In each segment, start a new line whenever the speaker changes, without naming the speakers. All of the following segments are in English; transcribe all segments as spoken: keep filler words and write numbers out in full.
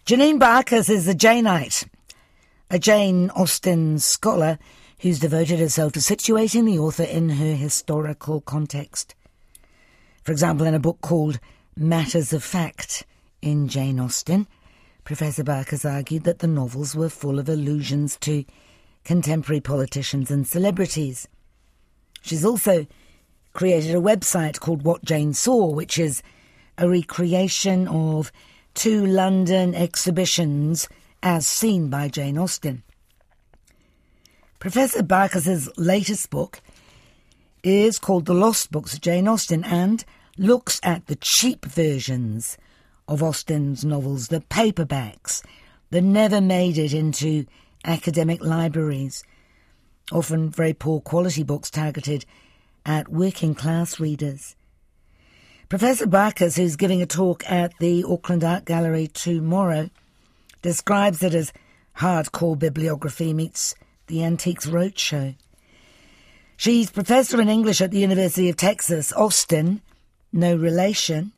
Janine Barkis is a Janeite, a Jane Austen scholar who's devoted herself to situating the author in her historical context. For example, in a book called Matters of Fact in Jane Austen, Professor Barkis argued that the novels were full of allusions to contemporary politicians and celebrities. She's also created a website called What Jane Saw, which is a recreation of two London exhibitions as seen by Jane Austen. Professor Barkis's latest book is called The Lost Books of Jane Austen and looks at the cheap versions of Austen's novels, the paperbacks that never made it into academic libraries, often very poor quality books targeted at working class readers. Professor Barkis, who's giving a talk at the Auckland Art Gallery tomorrow, describes it as hardcore bibliography meets the Antiques Roadshow. She's professor in English at the University of Texas, Austin, no relation,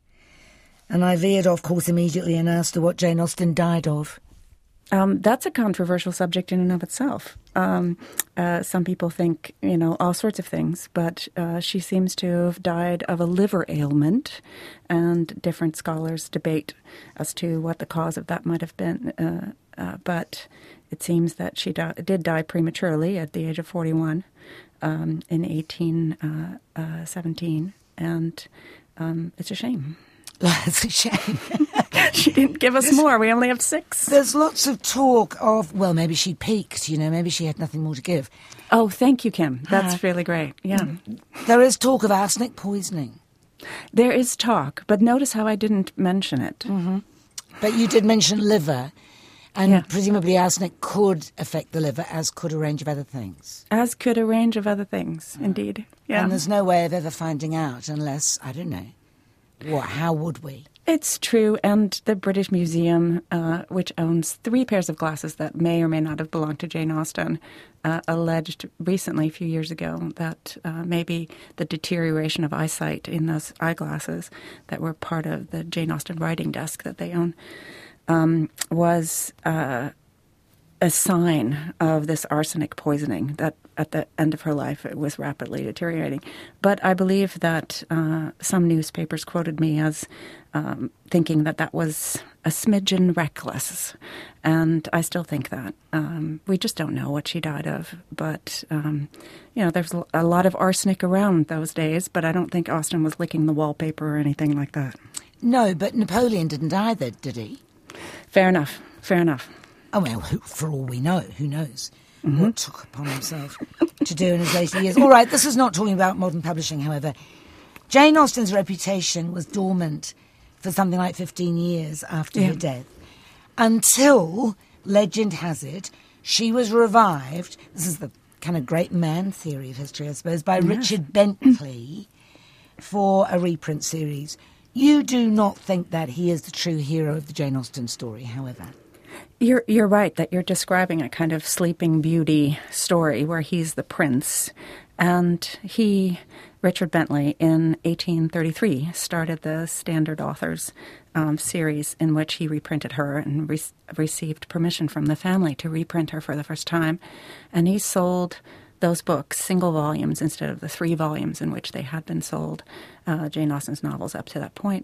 and I veered off course immediately and asked her what Jane Austen died of.
Um, that's a controversial subject in and of itself. Um, uh, some people think, you know, all sorts of things, but uh, she seems to have died of a liver ailment, and different scholars debate as to what the cause of that might have been. Uh, uh, but it seems that she di- did die prematurely at the age of forty-one um, in eighteen seventeen, and um, it's a shame.
It's a shame.
She didn't give us there's, more. We only have six.
There's lots of talk of, well, maybe she peaked, you know, maybe she had nothing more to give.
Oh, thank you, Kim. That's uh, really great. Yeah.
There is talk of arsenic poisoning.
There is talk, but notice how I didn't mention it.
Mm-hmm. But you did mention liver, and yeah. presumably arsenic could affect the liver, as could a range of other things.
As could a range of other things, indeed. Yeah.
And there's no way of ever finding out unless, I don't know, what? How would we?
It's true, and the British Museum, uh, which owns three pairs of glasses that may or may not have belonged to Jane Austen, uh, alleged recently, a few years ago, that uh, maybe the deterioration of eyesight in those eyeglasses that were part of the Jane Austen writing desk that they own um, was uh, a sign of this arsenic poisoning, that at the end of her life it was rapidly deteriorating. But I believe that uh, some newspapers quoted me as um, thinking that that was a smidgen reckless, and I still think that. Um, we just don't know what she died of, but, um, you know, there's a lot of arsenic around those days, but I don't think Austen was licking the wallpaper or anything like that.
No, but Napoleon didn't either, did he?
Fair enough, fair enough.
Oh, well, who, for all we know, who knows mm-hmm. what took upon himself to do in his later years. All right, this is not talking about modern publishing, however. Jane Austen's reputation was dormant for something like fifteen years after yeah. her death, until, legend has it, she was revived, this is the kind of great man theory of history, I suppose, by yes. Richard Bentley for a reprint series. You do not think that he is the true hero of the Jane Austen story, however.
You're you're right that you're describing a kind of Sleeping Beauty story where he's the prince. And he, Richard Bentley, in eighteen thirty-three, started the Standard Authors um, series in which he reprinted her and re- received permission from the family to reprint her for the first time. And he sold those books, single volumes, instead of the three volumes in which they had been sold, uh, Jane Austen's novels up to that point,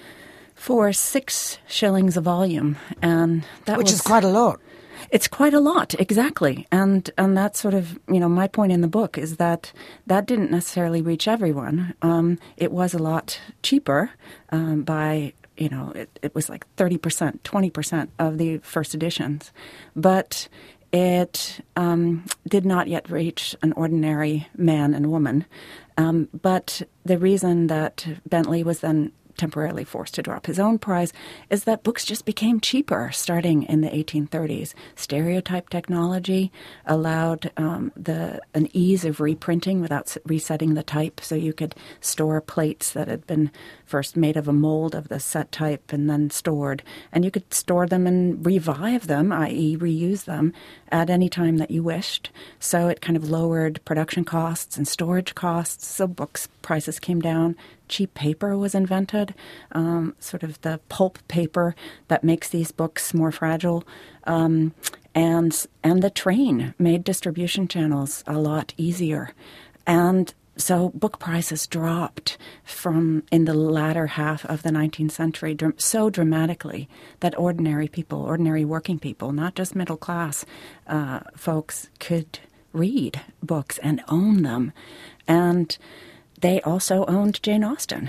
for six shillings a volume, and that
which
was,
is quite a lot.
It's quite a lot, exactly, and and that's sort of, you know, my point in the book is that that didn't necessarily reach everyone. Um, it was a lot cheaper um, by, you know, it, it was like thirty percent, twenty percent of the first editions, but it um, did not yet reach an ordinary man and woman. Um, but the reason that Bentley was then temporarily forced to drop his own price is that books just became cheaper starting in the eighteen thirties. Stereotype technology allowed um, the an ease of reprinting without resetting the type, so you could store plates that had been first made of a mold of the set type and then stored, and you could store them and revive them, that is reuse them, at any time that you wished. So it kind of lowered production costs and storage costs, so books prices came down cheap paper was invented, um, sort of the pulp paper that makes these books more fragile. Um, and and the train made distribution channels a lot easier. And so book prices dropped from in the latter half of the nineteenth century so dramatically that ordinary people, ordinary working people, not just middle class uh, folks, could read books and own them. And they also owned Jane Austen.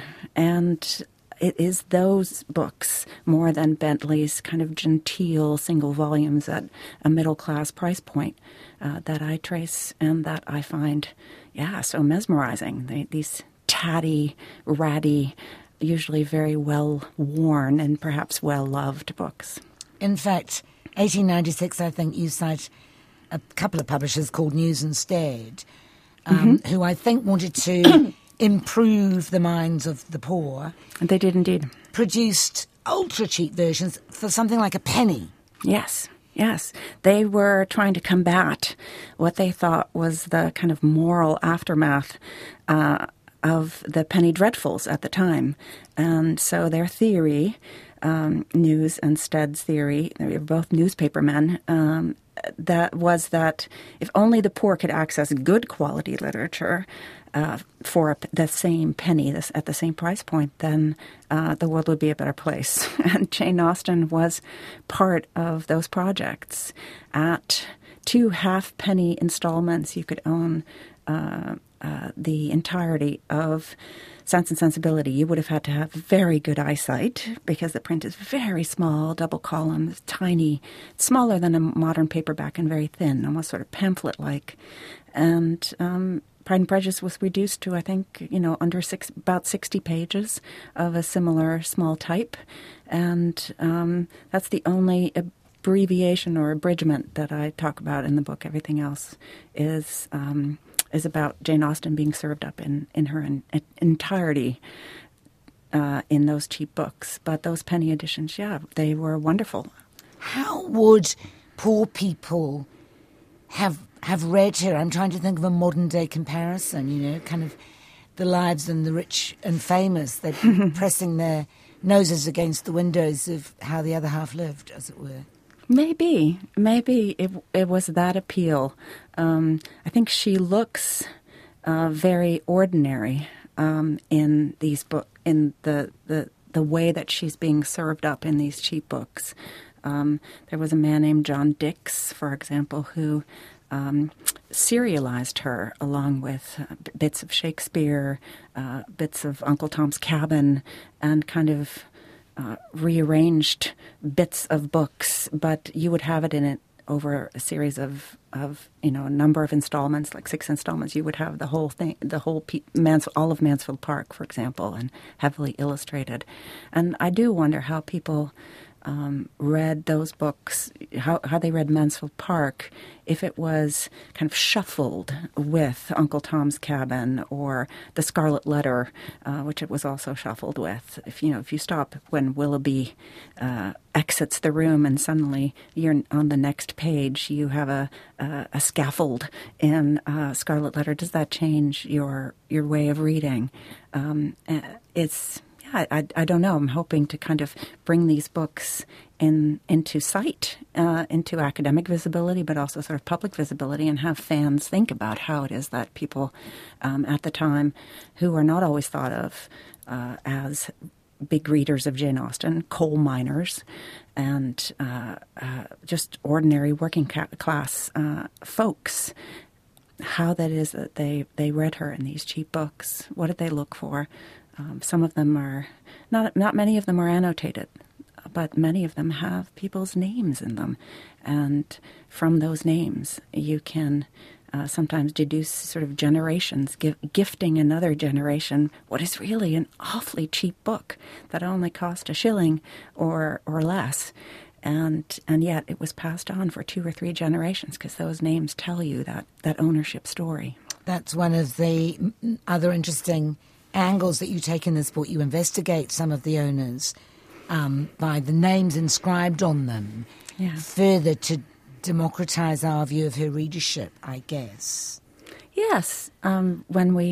And it is those books, more than Bentley's kind of genteel single volumes at a middle-class price point, uh, that I trace and that I find, yeah, so mesmerizing. They, these tatty, ratty, usually very well-worn and perhaps well-loved books.
In fact, eighteen ninety-six, I think you cite a couple of publishers called News Instead, um, mm-hmm. who I think wanted to improve the minds of the poor.
And they did indeed.
Produced ultra-cheap versions for something like a penny.
Yes, yes. They were trying to combat what they thought was the kind of moral aftermath uh, of the penny dreadfuls at the time. And so their theory, um, News and Stead's theory, they were both newspaper men, um, that was that if only the poor could access good quality literature uh, for the same penny, this, at the same price point, then uh, the world would be a better place. And Jane Austen was part of those projects. At two half-penny installments, you could own uh, uh, the entirety of Sense and Sensibility. You would have had to have very good eyesight because the print is very small, double columns, tiny, smaller than a modern paperback and very thin, almost sort of pamphlet-like. And um, Pride and Prejudice was reduced to, I think, you know, under six, about sixty pages of a similar small type. And um, that's the only abbreviation or abridgment that I talk about in the book. Everything else is Um, is about Jane Austen being served up in, in her in, in entirety uh, in those cheap books. But those penny editions, yeah, they were wonderful.
How would poor people have have read her? I'm trying to think of a modern-day comparison, you know, kind of the lives and the rich and famous. They're pressing their noses against the windows of how the other half lived, as it were.
Maybe, maybe it it was that appeal. Um, I think she looks uh, very ordinary um, in these book in the, the the way that she's being served up in these cheap books. Um, there was a man named John Dix, for example, who um, serialized her along with uh, bits of Shakespeare, uh, bits of Uncle Tom's Cabin, and kind of Uh, rearranged bits of books, but you would have it in it over a series of, of you know, a number of installments, like six installments. You would have the whole thing, the whole pe- Mans- all of Mansfield Park, for example, and heavily illustrated. And I do wonder how people um, read those books, how, how they read Mansfield Park, if it was kind of shuffled with Uncle Tom's Cabin or The Scarlet Letter, uh, which it was also shuffled with. If you know, if you stop when Willoughby uh, exits the room and suddenly you're on the next page, you have a a, a scaffold in uh, Scarlet Letter. Does that change your your way of reading? Um, it's I, I, I don't know. I'm hoping to kind of bring these books in into sight, uh, into academic visibility, but also sort of public visibility, and have fans think about how it is that people um, at the time, who are not always thought of uh, as big readers of Jane Austen, coal miners, and uh, uh, just ordinary working ca- class uh, folks, how that is that they, they read her in these cheap books. What did they look for? Um, some of them are, not not many of them are annotated, but many of them have people's names in them. And from those names, you can uh, sometimes deduce sort of generations, give, gifting another generation what is really an awfully cheap book that only cost a shilling or or less. And and yet it was passed on for two or three generations because those names tell you that, that ownership story.
That's one of the other interesting angles that you take in this book. You investigate some of the owners um, by the names inscribed on them,
yeah.
further to democratize our view of her readership, I guess.
Yes. Um, when we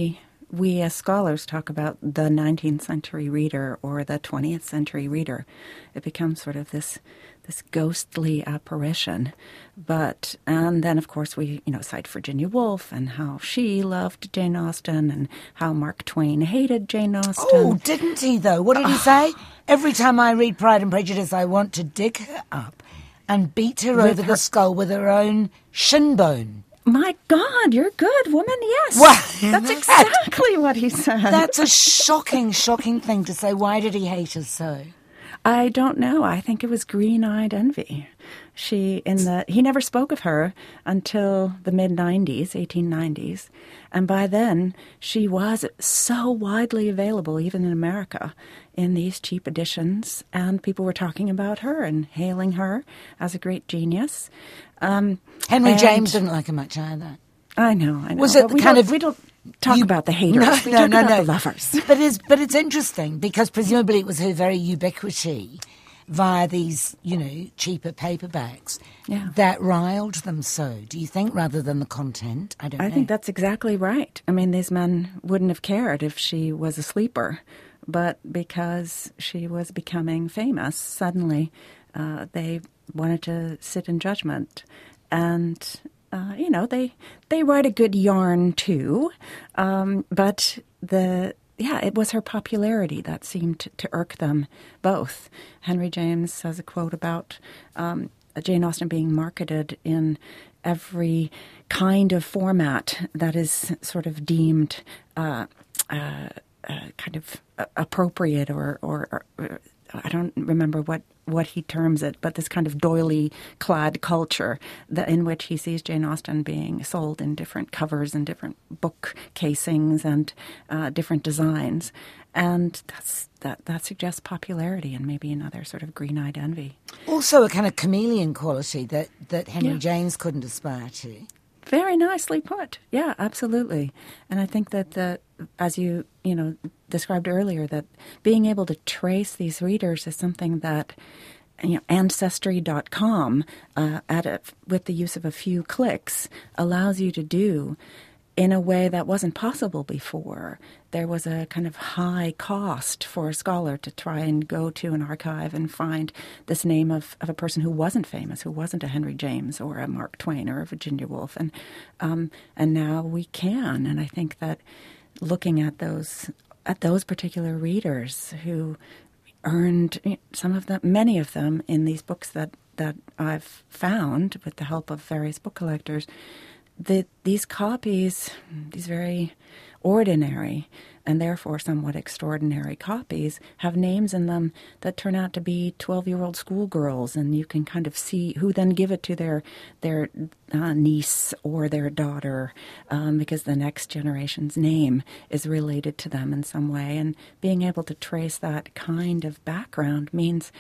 we as scholars talk about the nineteenth century reader or the twentieth century reader. It becomes sort of this this ghostly apparition. But, and then of course we, you know, cite Virginia Woolf and how she loved Jane Austen and how Mark Twain hated Jane Austen.
Oh, didn't he though? What did he say? Every time I read Pride and Prejudice, I want to dig her up and beat her
With
over
her-
the skull with her own shin bone.
My God, you're good, woman, yes.
Well,
That's exactly what he said.
That's a shocking, shocking thing to say. Why did he hate her so?
I don't know. I think it was green-eyed envy. She, in the, he never spoke of her until the mid-nineties, eighteen nineties. And by then, she was so widely available, even in America, in these cheap editions. And people were talking about her and hailing her as a great genius. Um,
Henry
and-
James didn't like her much either.
I know, I know.
Was it
But we
kind
don't-
of-
We don't talk
You-
about the haters.
No,
we
no,
talk
no,
about
no.
the lovers.
But it's but it's interesting because presumably it was her very ubiquity via these, you know, cheaper paperbacks
Yeah.
that riled them so. Do you think, rather than the content? I don't
I
know.
think that's exactly right. I mean, these men wouldn't have cared if she was a sleeper, but because she was becoming famous, suddenly uh, they wanted to sit in judgment. And, uh, you know, they they write a good yarn too, um, but the yeah, it was her popularity that seemed to, to irk them both. Henry James has a quote about um, Jane Austen being marketed in every kind of format that is sort of deemed uh, uh, uh, kind of uh, appropriate or, or, or, or I don't remember what, what he terms it, but this kind of doily-clad culture that, in which he sees Jane Austen being sold in different covers and different book casings and uh, different designs. And that's, that, that suggests popularity and maybe another sort of green-eyed envy.
Also a kind of chameleon quality that, that Henry
Yeah.
James couldn't aspire to.
Very nicely put. Yeah, absolutely. And I think that the, as you, you know, described earlier, that being able to trace these readers is something that, you know, ancestry dot com, uh, at a, with the use of a few clicks, allows you to do in a way that wasn't possible before. There was a kind of high cost for a scholar to try and go to an archive and find this name of, of a person who wasn't famous, who wasn't a Henry James or a Mark Twain or a Virginia Woolf. And, um, and now we can. And I think that looking at those at those particular readers who earned some of them, many of them in these books that, that I've found with the help of various book collectors, the, these copies, these very ordinary and therefore somewhat extraordinary copies, have names in them that turn out to be twelve-year-old schoolgirls, and you can kind of see who then give it to their their uh, niece or their daughter, um, because the next generation's name is related to them in some way. And being able to trace that kind of background means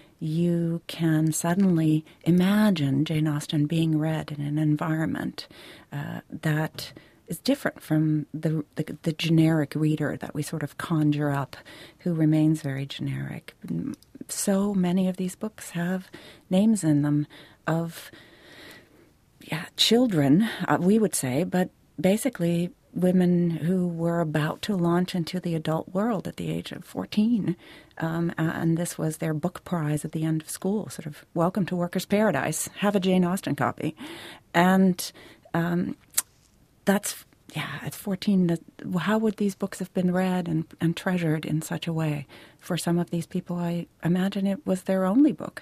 you can suddenly imagine Jane Austen being read in an environment uh, that is different from the, the the generic reader that we sort of conjure up, who remains very generic. So many of these books have names in them of, yeah, children, uh, we would say, but basically women who were about to launch into the adult world at the age of fourteen. Um, and this was their book prize at the end of school, sort of welcome to workers' paradise, have a Jane Austen copy. And um, that's, yeah, at fourteen, that, how would these books have been read and, and treasured in such a way? For some of these people, I imagine it was their only book.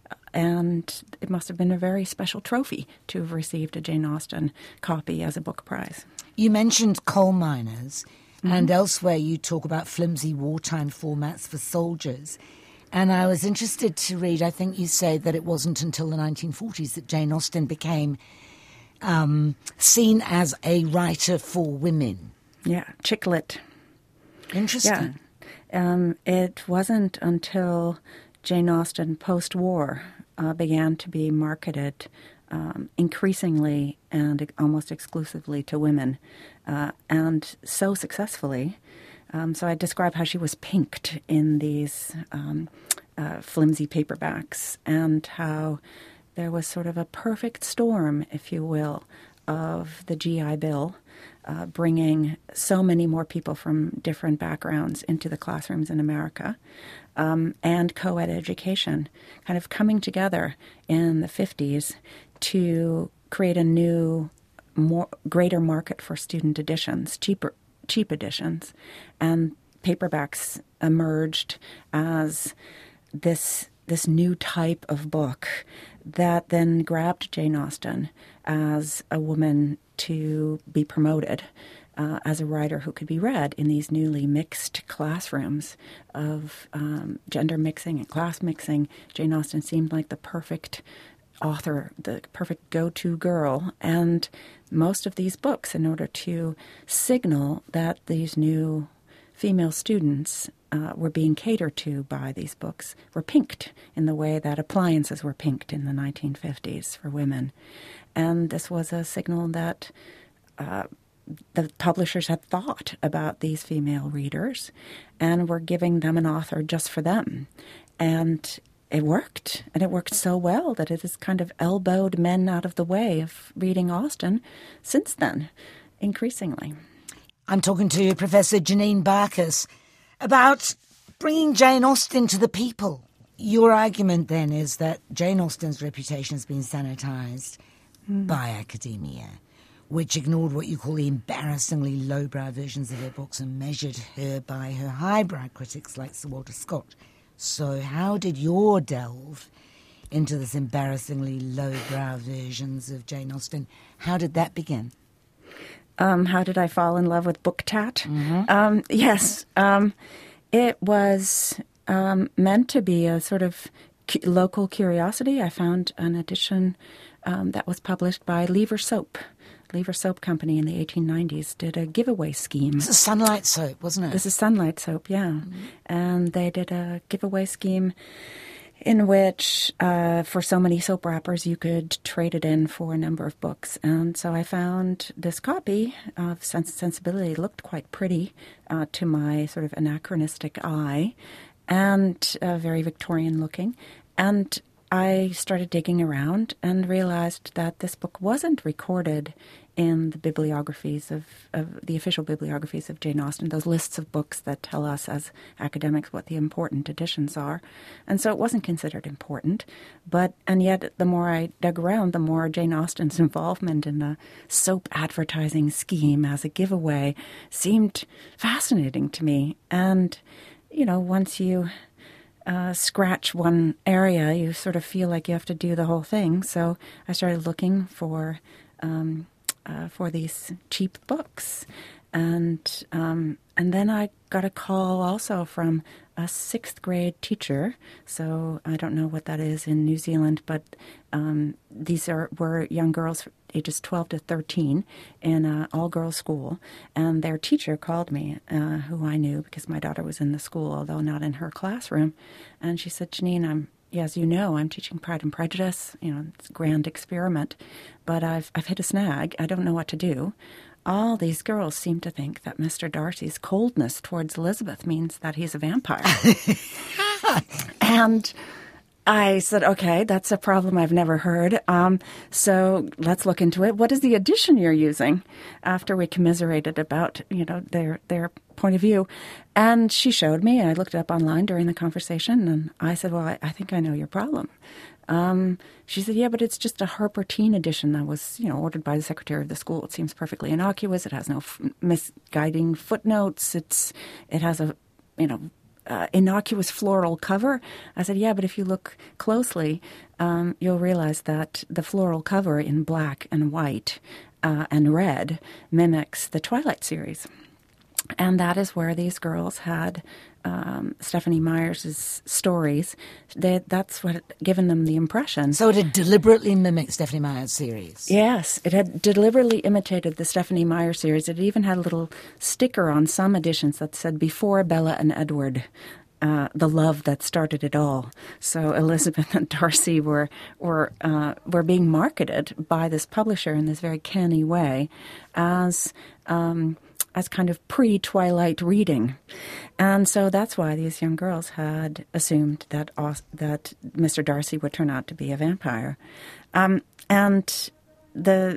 And it must have been a very special trophy to have received a Jane Austen copy as a book prize.
You mentioned coal miners, mm-hmm. and elsewhere you talk about flimsy wartime formats for soldiers. And I was interested to read, I think you say that it wasn't until the nineteen forties that Jane Austen became um, seen as a writer for women.
Yeah, chick lit.
Interesting.
Yeah. Um, it wasn't until Jane Austen post-war uh, began to be marketed um, increasingly and almost exclusively to women, uh, and so successfully. Um, so I describe how she was pinked in these um, uh, flimsy paperbacks, and how there was sort of a perfect storm, if you will, of the G I Bill, uh, bringing so many more people from different backgrounds into the classrooms in America, um, and co-ed education kind of coming together in the fifties to create a new, more greater market for student editions, cheaper cheap editions, and paperbacks emerged as this this new type of book that then grabbed Jane Austen as a woman to be promoted uh, as a writer who could be read in these newly mixed classrooms of um, gender mixing and class mixing. Jane Austen seemed like the perfect author, the perfect go-to girl. And most of these books, in order to signal that these new female students uh, were being catered to by these books, were pinked in the way that appliances were pinked in the nineteen fifties for women. And this was a signal that uh, the publishers had thought about these female readers and were giving them an author just for them. And it worked, and it worked so well that it has kind of elbowed men out of the way of reading Austen since then, increasingly.
I'm talking to Professor Janine Barkis about bringing Jane Austen to the people. Your argument then is that Jane Austen's reputation has been sanitised mm. by academia, which ignored what you call the embarrassingly lowbrow versions of her books and measured her by her highbrow critics like Sir Walter Scott. So how did your delve into this embarrassingly lowbrow versions of Jane Austen, how did that begin?
Um, how did I fall in love with book tat?
Mm-hmm.
Um, yes. Um, it was um, meant to be a sort of cu- local curiosity. I found an edition um, that was published by Lever Soap. Lever Soap Company in the eighteen nineties did a giveaway scheme.
This is Sunlight Soap, wasn't it?
This is Sunlight Soap, yeah. Mm-hmm. And they did a giveaway scheme in which uh, for so many soap wrappers you could trade it in for a number of books. And so I found this copy of Sense and Sensibility. It looked quite pretty uh, to my sort of anachronistic eye and uh, very Victorian looking. And I started digging around and realized that this book wasn't recorded in the bibliographies of, of the official bibliographies of Jane Austen, those lists of books that tell us as academics what the important editions are. And so it wasn't considered important. But, and yet the more I dug around, the more Jane Austen's involvement in the soap advertising scheme as a giveaway seemed fascinating to me. And, you know, once you Uh, scratch one area, you sort of feel like you have to do the whole thing. So I started looking for um, uh, for these cheap books, and um, and then I got a call also from a sixth grade teacher. So I don't know what that is in New Zealand, but um, these are were young girls ages twelve to thirteen in an all-girls school. And their teacher called me, uh, who I knew because my daughter was in the school, although not in her classroom. And she said, Janine, I'm, yeah, as you know, I'm teaching Pride and Prejudice. You know, it's a grand experiment, but I've I've hit a snag. I don't know what to do. All these girls seem to think that Mister Darcy's coldness towards Elizabeth means that he's a vampire. And I said, okay, that's a problem I've never heard. Um, so let's look into it. What is the edition you're using? After we commiserated about, you know, their their point of view. And she showed me, and I looked it up online during the conversation, and I said, well, I, I think I know your problem. Um, she said, yeah, but it's just a Harper Teen edition that was, you know, ordered by the secretary of the school. It seems perfectly innocuous. It has no f- misguiding footnotes. It's It has a, you know, Uh, innocuous floral cover. I said, yeah, but if you look closely, um, you'll realize that the floral cover in black and white uh, and red mimics the Twilight series. And that is where these girls had um, Stephenie Meyers' stories. They, that's what had given them the impression.
So it had deliberately mimicked Stephenie Meyers' series?
Yes, it had deliberately imitated the Stephenie Meyer series. It even had a little sticker on some editions that said, before Bella and Edward, uh, the love that started it all. So Elizabeth and Darcy were, were, uh, were being marketed by this publisher in this very canny way as Um, as kind of pre-Twilight reading. And so that's why these young girls had assumed that that Mister Darcy would turn out to be a vampire. Um, and the, the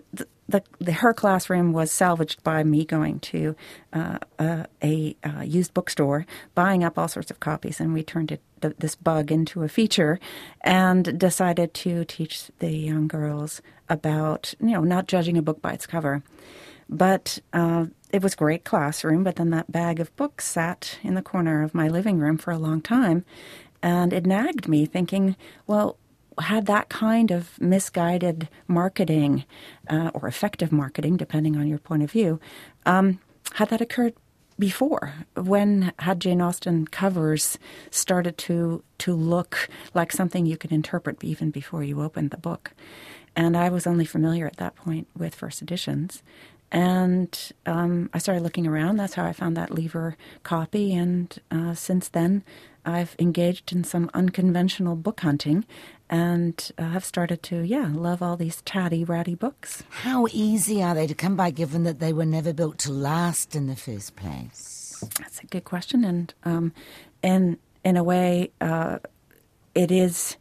the, the her classroom was salvaged by me going to uh, a, a uh, used bookstore, buying up all sorts of copies, and we turned it, th- this bug into a feature, and decided to teach the young girls about, you know, not judging a book by its cover. But uh, it was a great classroom, but then that bag of books sat in the corner of my living room for a long time, and it nagged me, thinking, well, had that kind of misguided marketing uh, or effective marketing, depending on your point of view, um, had that occurred before? When had Jane Austen covers started to to look like something you could interpret even before you opened the book? And I was only familiar at that point with first editions. And um, I started looking around. That's how I found that Lever copy. And uh, since then, I've engaged in some unconventional book hunting and uh, have started to, yeah, love all these tatty, ratty books.
How easy are they to come by, given that they were never built to last in the first place?
That's a good question. And um, in, in a way, uh, it is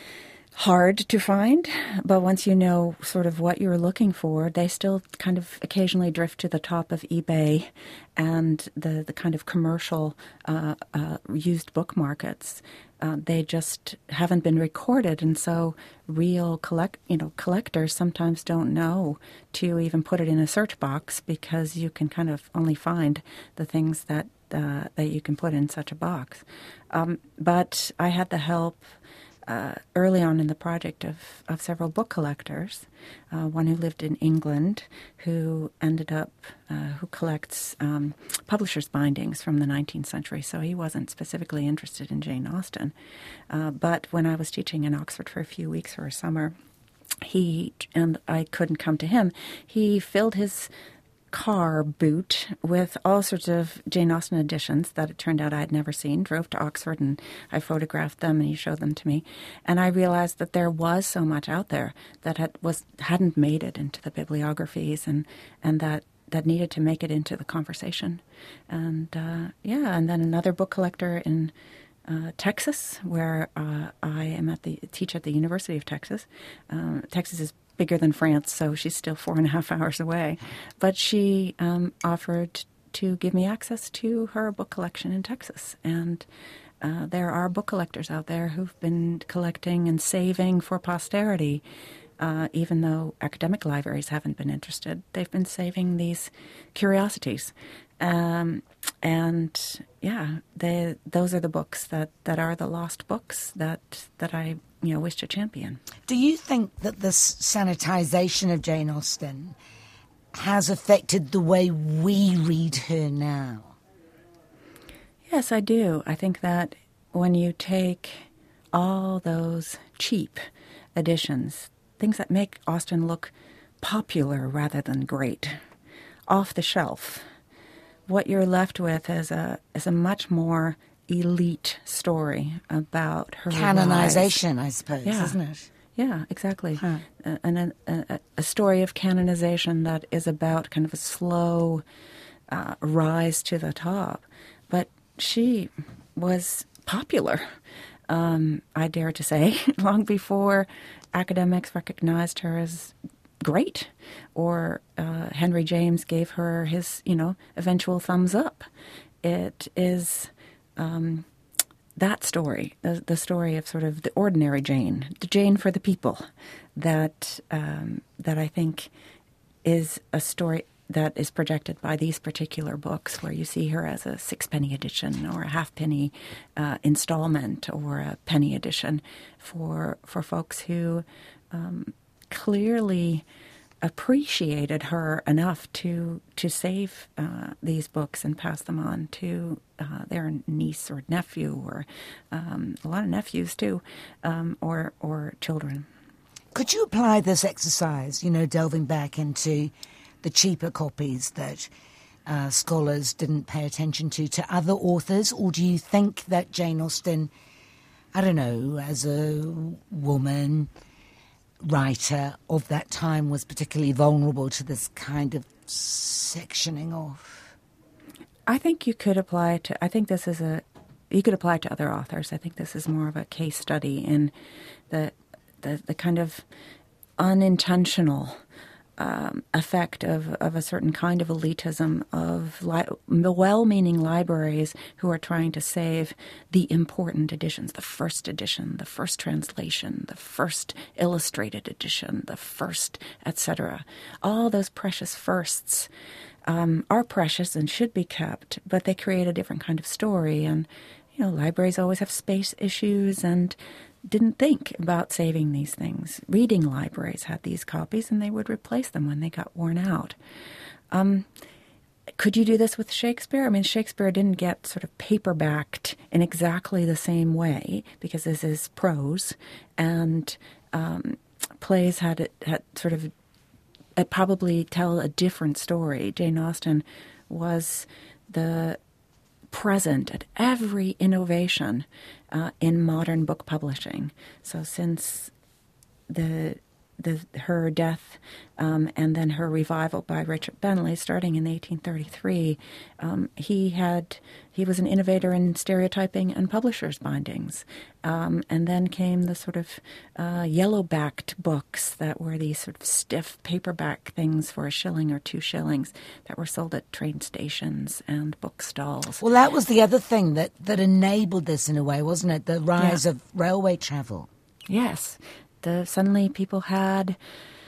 hard to find, but once you know sort of what you're looking for, they still kind of occasionally drift to the top of eBay and the, the kind of commercial uh, uh, used book markets. Uh, they just haven't been recorded, and so real collect you know collectors sometimes don't know to even put it in a search box, because you can kind of only find the things that uh, that you can put in such a box. Um, but I had the help Uh, early on in the project of, of several book collectors, uh, one who lived in England, who ended up, uh, who collects um, publishers' bindings from the nineteenth century, so he wasn't specifically interested in Jane Austen. Uh, but when I was teaching in Oxford for a few weeks for a summer, he, and I couldn't come to him, he filled his car boot with all sorts of Jane Austen editions that it turned out I had never seen, drove to Oxford and I photographed them and he showed them to me. And I realized that there was so much out there that had, was, hadn't made it into the bibliographies and, and that, that needed to make it into the conversation. And uh, yeah, and then another book collector in Uh, Texas, where uh, I am at the teach at the University of Texas. Um, Texas is bigger than France, so she's still four and a half hours away. But she um, offered to give me access to her book collection in Texas. And uh, there are book collectors out there who've been collecting and saving for posterity, uh, even though academic libraries haven't been interested. They've been saving these curiosities. Um, and yeah, they, those are the books that, that are the lost books that that I you know wish to champion.
Do you think that this sanitization of Jane Austen has affected the way we read her now?
Yes, I do. I think that when you take all those cheap editions, things that make Austen look popular rather than great, off the shelf, what you're left with is a is a much more elite story about her
canonization,
rise.
I suppose,
yeah.
isn't it?
Yeah, exactly.
Huh.
Uh, and a, a, a story of canonization that is about kind of a slow uh, rise to the top. But she was popular, um, I dare to say, long before academics recognized her as great, or uh, Henry James gave her his, you know, eventual thumbs up. It is um, that story, the, the story of sort of the ordinary Jane, the Jane for the people, that um, that I think is a story that is projected by these particular books, where you see her as a sixpenny edition or a halfpenny uh, installment or a penny edition for for folks who um, clearly appreciated her enough to to save uh, these books and pass them on to uh, their niece or nephew, or um, a lot of nephews too, um, or or children.
Could you apply this exercise, you know, delving back into the cheaper copies that uh, scholars didn't pay attention to, to other authors? Or do you think that Jane Austen, I don't know, as a woman writer of that time, was particularly vulnerable to this kind of sectioning off?
I think you could apply to, I think this is a, you could apply to other authors. I think this is more of a case study in the the, the kind of unintentional um, effect of, of a certain kind of elitism of li- well-meaning libraries who are trying to save the important editions, the first edition, the first translation, the first illustrated edition, the first, et cetera. All those precious firsts um, are precious and should be kept, but they create a different kind of story. And, you know, libraries always have space issues and didn't think about saving these things. Reading libraries had these copies, and they would replace them when they got worn out. Um, could you do this with Shakespeare? I mean, Shakespeare didn't get sort of paperbacked in exactly the same way because this is prose, and um, plays had had sort of it probably tell a different story. Jane Austen was the present at every innovation uh, in modern book publishing. So since the the her death um, and then her revival by Richard Bentley, starting in eighteen thirty-three, um, he had he was an innovator in stereotyping and publishers' bindings. Um, and then came the sort of uh, yellow-backed books that were these sort of stiff paperback things for a shilling or two shillings that were sold at train stations and bookstalls.
Well, that was the other thing that, that enabled this in a way, wasn't it? The rise
Yeah.
of railway travel.
Yes. The, suddenly people had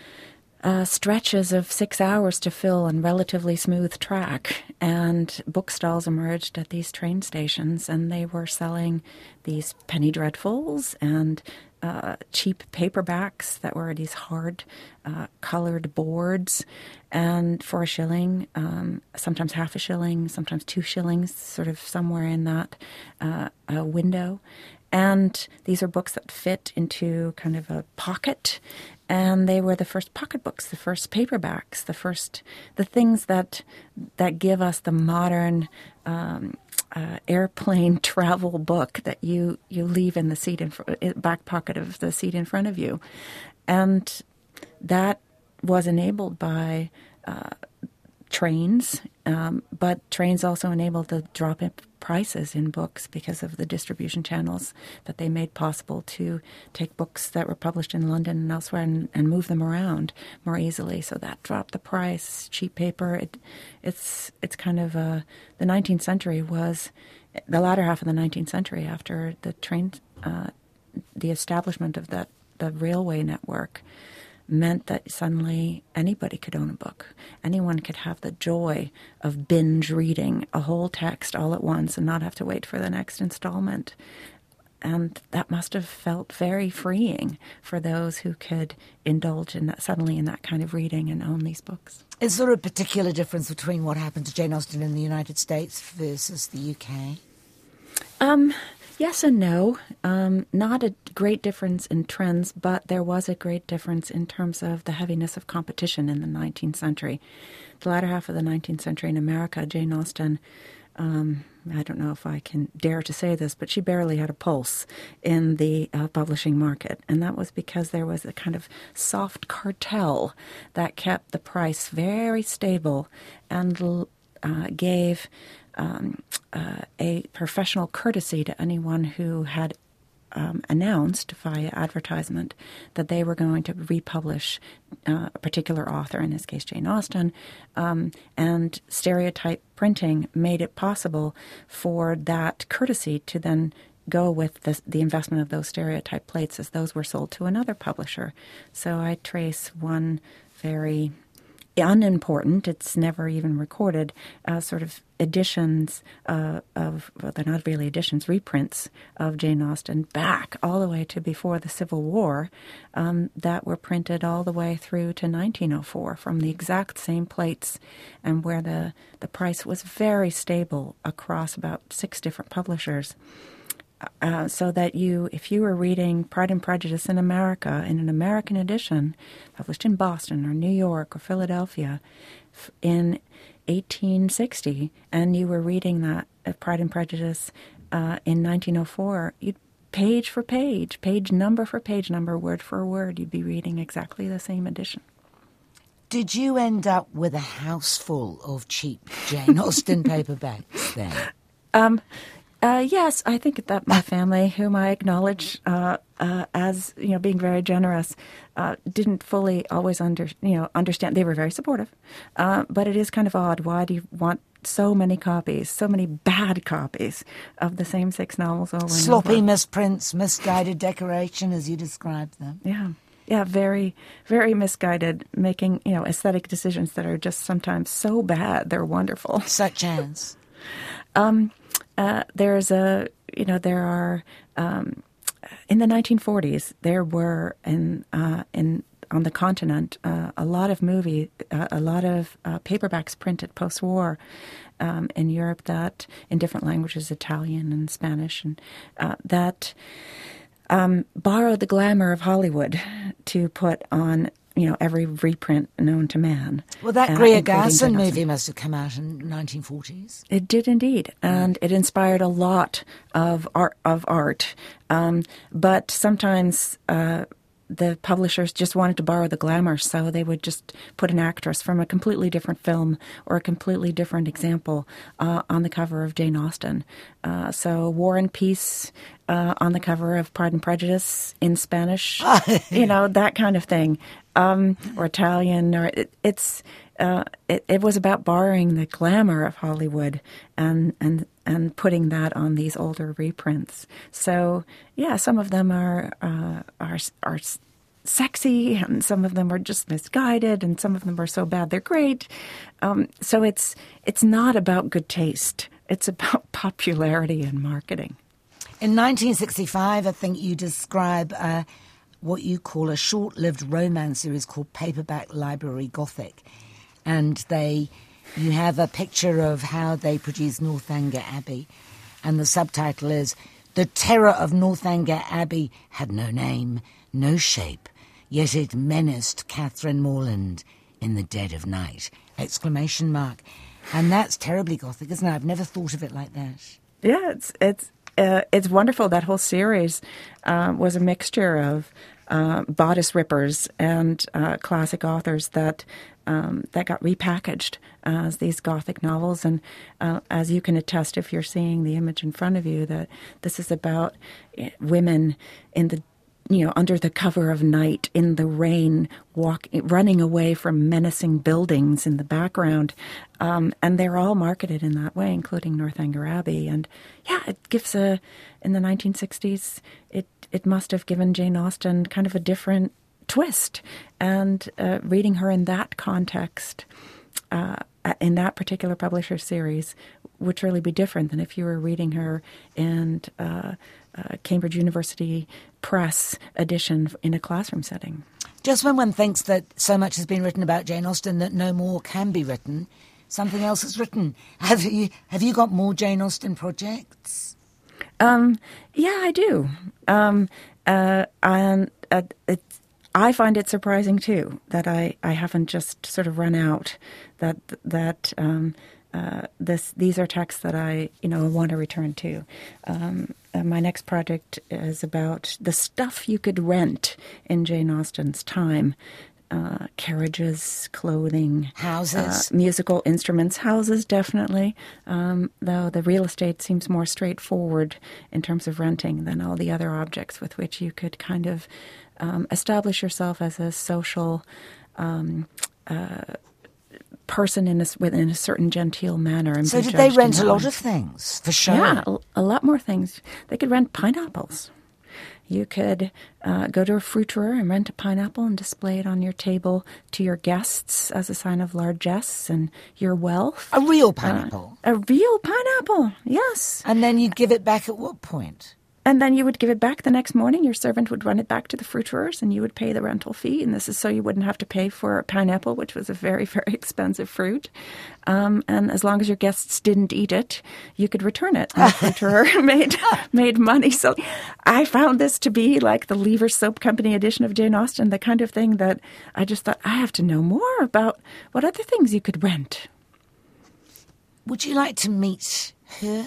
uh, stretches of six hours to fill on relatively smooth track, and bookstalls emerged at these train stations, and they were selling these penny dreadfuls and uh, cheap paperbacks that were these hard uh, colored boards, and for a shilling, um, sometimes half a shilling, sometimes two shillings, sort of somewhere in that uh, uh, window. And these are books that fit into kind of a pocket, and they were the first pocketbooks, the first paperbacks, the first the things that that give us the modern um, uh, airplane travel book that you you leave in the seat in fr- back pocket of the seat in front of you, and that was enabled by uh, trains, um, but trains also enabled the drop in prices in books because of the distribution channels that they made possible to take books that were published in London and elsewhere and, and move them around more easily. So that dropped the price. Cheap paper. It, it's it's kind of a, the nineteenth century was the latter half of the nineteenth century after the train, uh, the establishment of that the railway network meant that suddenly anybody could own a book. Anyone could have the joy of binge reading a whole text all at once and not have to wait for the next installment. And that must have felt very freeing for those who could indulge in that, suddenly in that kind of reading and own these books.
Is there a particular difference between what happened to Jane Austen in the United States versus the U K?
Um... Yes and no. Um, not a great difference in trends, but there was a great difference in terms of the heaviness of competition in the nineteenth century. The latter half of the nineteenth century in America, Jane Austen, um, I don't know if I can dare to say this, but she barely had a pulse in the uh, publishing market. And that was because there was a kind of soft cartel that kept the price very stable and uh, gave Um, uh, a professional courtesy to anyone who had um, announced via advertisement that they were going to republish uh, a particular author, in this case Jane Austen, um, and stereotype printing made it possible for that courtesy to then go with the, the investment of those stereotype plates as those were sold to another publisher. So I trace one very unimportant, it's never even recorded, uh, sort of editions uh, of, well, they're not really editions, reprints of Jane Austen back all the way to before the Civil War um, that were printed all the way through to nineteen oh four from the exact same plates, and where the, the price was very stable across about six different publishers. Uh, so that you, if you were reading Pride and Prejudice in America in an American edition, published in Boston or New York or Philadelphia in eighteen sixty, and you were reading that uh, Pride and Prejudice uh, in nineteen oh four, you'd page for page, page number for page number, word for word, you'd be reading exactly the same edition.
Did you end up with a house full of cheap Jane Austen paperbacks then?
Um, Uh, yes, I think that my family, whom I acknowledge uh, uh, as you know being very generous, uh, didn't fully always under you know understand. They were very supportive, uh, but it is kind of odd. Why do you want so many copies, so many bad copies of the same six novels over and over?
Sloppy misprints, misguided decoration, as you described them.
Yeah. Yeah, very, very misguided, making, you know, aesthetic decisions that are just sometimes so bad they're wonderful.
Such as?
Um, uh, there's a, you know, there are, um, in the nineteen forties, there were in, uh, in on the continent uh, a lot of movie, uh, a lot of uh, paperbacks printed post-war um, in Europe that, in different languages, Italian and Spanish, and uh, that um, borrowed the glamour of Hollywood to put on, you know, every reprint known to man.
Well, that
uh,
Greer
including
Garson
Jane
movie
Austen.
must have come out in the nineteen forties.
It did indeed, and it inspired a lot of art. Of art, um, but sometimes uh, the publishers just wanted to borrow the glamour, so they would just put an actress from a completely different film or a completely different example uh, on the cover of Jane Austen. Uh, so War and Peace uh, on the cover of Pride and Prejudice in Spanish, you know, that kind of thing, um, or Italian, or it, it's. Uh, it, it was about borrowing the glamour of Hollywood and, and and putting that on these older reprints. So yeah, some of them are uh, are are sexy, and some of them are just misguided, and some of them are so bad they're great. Um, so it's it's not about good taste; it's about popularity and marketing.
In nineteen sixty-five, I think you describe uh, what you call a short-lived romance series called Paperback Library Gothic. And they, you have a picture of how they produced Northanger Abbey, and the subtitle is, "The terror of Northanger Abbey had no name, no shape, yet it menaced Catherine Morland in the dead of night!" Exclamation mark. And that's terribly Gothic, isn't it? I've never thought of it like that.
Yeah, it's it's uh, it's wonderful. That whole series uh, was a mixture of uh, bodice rippers and uh, classic authors that. Um, that got repackaged as these Gothic novels. And uh, as you can attest if you're seeing the image in front of you, that this is about women in the, you know, under the cover of night, in the rain, walk, running away from menacing buildings in the background. Um, and they're all marketed in that way, including Northanger Abbey. And yeah, it gives a, in the nineteen sixties, it, it must have given Jane Austen kind of a different twist, and uh, reading her in that context, uh, in that particular publisher series, would truly be different than if you were reading her in uh, uh, Cambridge University Press edition in a classroom setting.
Just when one thinks that so much has been written about Jane Austen that no more can be written, something else is written. Have you have you got more Jane Austen projects?
Um, yeah, I do. Um, uh, and uh, it's. I find it surprising, too, that I, I haven't just sort of run out, that that um, uh, this these are texts that I, you know, want to return to. Um, uh, my next project is about the stuff you could rent in Jane Austen's time. Uh, carriages, clothing,
houses,
uh, musical instruments, houses, definitely. Um, though the real estate seems more straightforward in terms of renting than all the other objects with which you could kind of um, establish yourself as a social um, uh, person in a, within a certain genteel manner. And
so, did they rent a lot of things for sure?
Yeah, a, a lot more things. They could rent pineapples. You could uh, go to a fruiterer and rent a pineapple and display it on your table to your guests as a sign of largesse and your wealth.
A real pineapple?
Uh, a real pineapple, yes.
And then you'd give it back at what point?
And then you would give it back the next morning. Your servant would run it back to the fruiterers, and you would pay the rental fee. And this is so you wouldn't have to pay for a pineapple, which was a very, very expensive fruit. Um, and as long as your guests didn't eat it, you could return it. And the fruiterer made made money. So I found this to be like the Lever Soap Company edition of Jane Austen, the kind of thing that I just thought, I have to know more about what other things you could rent.
Would you like to meet her?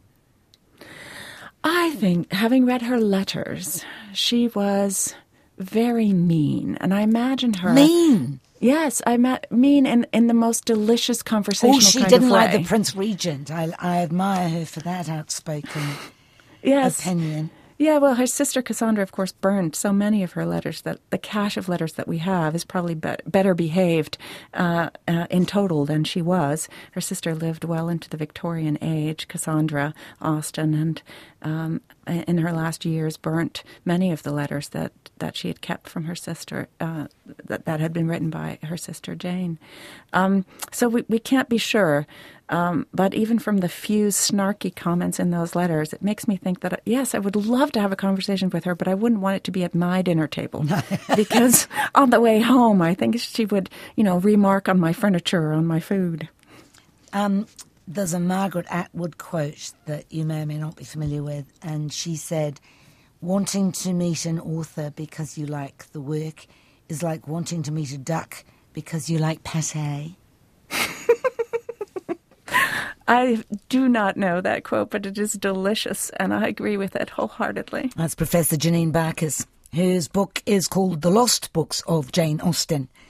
I think, having read her letters, she was very mean. And I imagine her...
Mean?
Yes, I met, mean in, in the most delicious conversational
Oh, she
kind
didn't
of
like
way.
the Prince Regent. I, I admire her for that outspoken
Yes.
opinion.
Yeah, well, her sister Cassandra, of course, burned so many of her letters that the cache of letters that we have is probably be- better behaved uh, uh, in total than she was. Her sister lived well into the Victorian age, Cassandra Austen, and um, in her last years burnt many of the letters that, that she had kept from her sister, uh, that, that had been written by her sister Jane. Um, so we, we can't be sure. Um, but even from the few snarky comments in those letters, it makes me think that, yes, I would love to have a conversation with her, but I wouldn't want it to be at my dinner table. Because on the way home, I think she would, you know, remark on my furniture or on my food.
Um, there's a Margaret Atwood quote that you may or may not be familiar with, and she said, wanting to meet an author because you like the work is like wanting to meet a duck because you like pâté.
I do not know that quote, but it is delicious, and I agree with it wholeheartedly.
That's Professor Janine Barkis, whose book is called The Lost Books of Jane Austen.